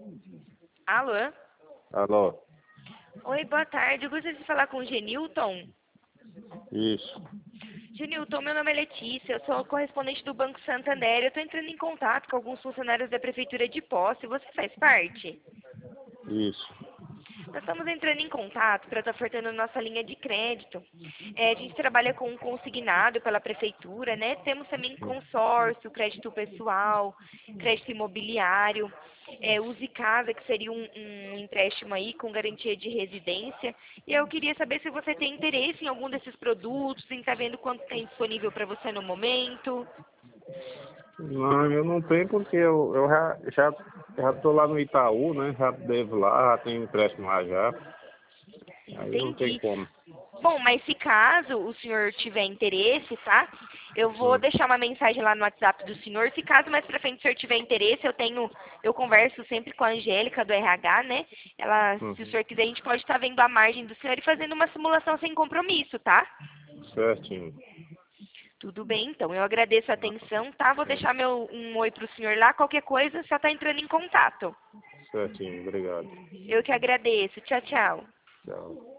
Alô? Alô? Oi, boa tarde. Eu gostaria de falar com o Genilton. Isso, Genilton, meu nome é Letícia, eu sou correspondente do Banco Santander. Eu estou entrando em contato com alguns funcionários da Prefeitura de Posse. Você faz parte? isso. Nós estamos entrando em contato para estar ofertando nossa linha de crédito. A gente trabalha com consignado pela Prefeitura, né? Temos também consórcio, crédito pessoal, crédito imobiliário, Use Casa, que seria um empréstimo aí com garantia de residência. E eu queria saber se você tem interesse em algum desses produtos, em estar vendo quanto tem disponível para você no momento. Não, eu não tenho porque eu já tô lá no Itaú, né? Já devo lá, já tenho empréstimo lá já. Aí não tem Entendi. como. Bom, mas se caso o senhor tiver interesse, tá? Eu vou Hum, deixar uma mensagem lá no WhatsApp do senhor. Se caso mais pra frente o senhor tiver interesse, eu converso sempre com a Angélica do RH, né? Ela, se o uhum, senhor quiser, a gente pode estar vendo a margem do senhor e fazendo uma simulação sem compromisso, tá? certinho. Tudo bem, então. Eu agradeço a atenção, tá? Vou É, deixar um oi pro senhor lá. Qualquer coisa, só tá entrando em contato. certinho, obrigado. Eu que agradeço. Tchau, tchau. Tchau.